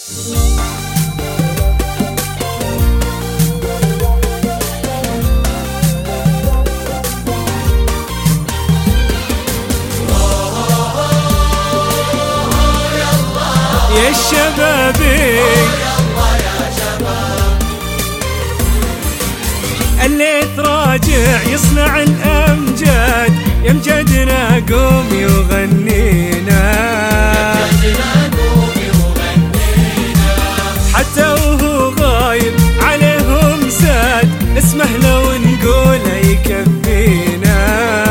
يا الشبابي اللي تراجع يصنع الأمجاد، يا مجدنا قومي وغنينا، حتى وهو غايب عليهم ساد، اسمه لو نقوله يكفينا.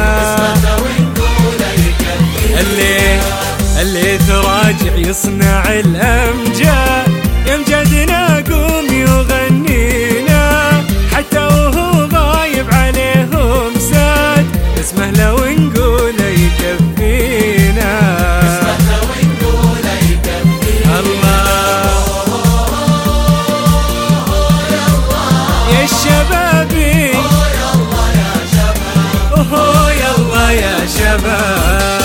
اللي تراجع يصنع الأمجاد، يا مجدنا قومي وغنينا، حتى وهو غايب عليهم ساد، اسمه لو نقوله يكفينا. الله يا الشبابي، اوه يلا يا شباب.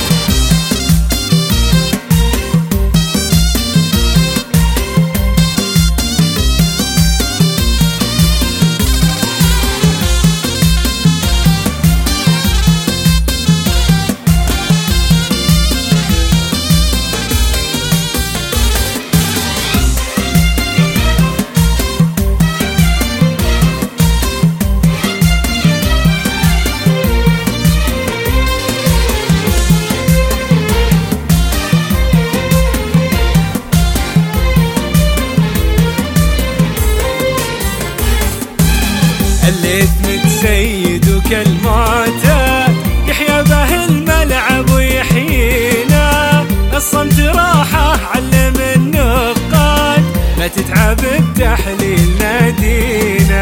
اللي متسيد وكالمعتاد، يحيا به الملعب ويحيينا، الصمت راحه علم النقاد، لا تتعب بتحليل نادينا.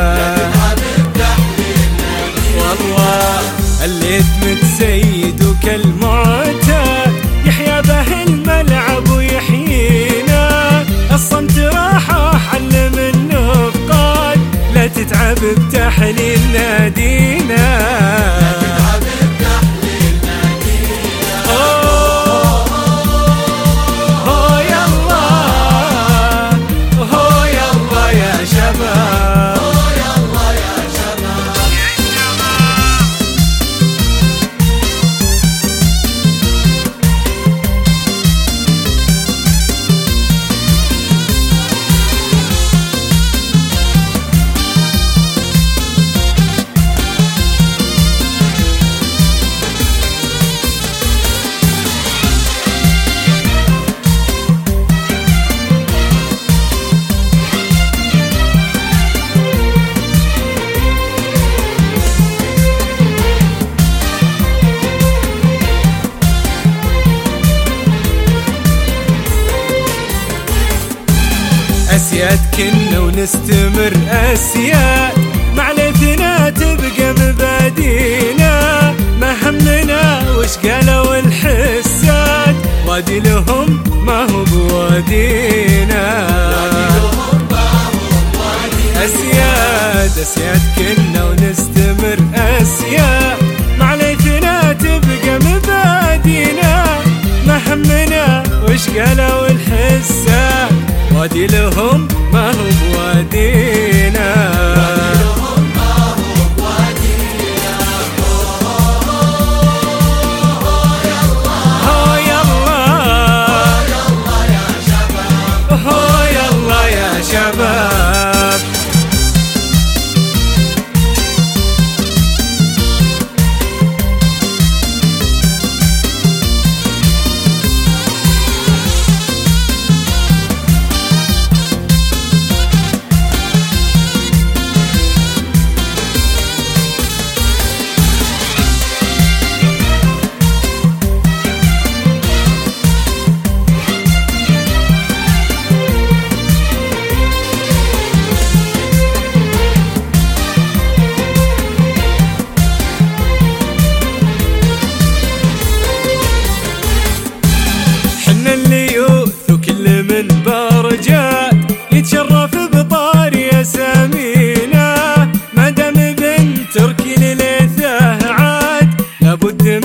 والله اللي متسيد وكالمعتاد، يحيا به الملعب ويحيينا، الصمت راحه علم النقاد، لا تتعب بتحليل نادينا. اوه يلا، اوه يلا يا شباب، اوه يلا يا شباب. أسياد كنا ونستمر أسياد، مع ليثنا تبقى مبادينا، ما همنا وش قالوا الحساد، وادي لهم ما هو بوادينا. أسياد كنا ونستمر أسياد، مع ليثنا تبقى مبادينا، ما همنا وش قالوا الحساد، وادي لهم ما هو بوادينا. هو يلا يا شباب.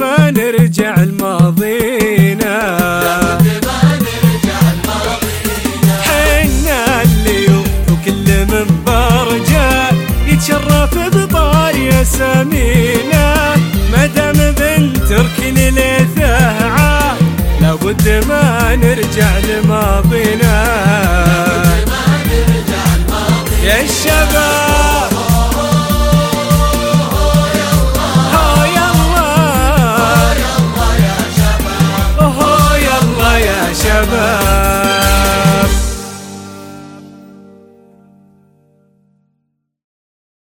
نرجع الماضينا. اسامينا مدام بنتركن لثاعة لابد ما نرجع لماضينا.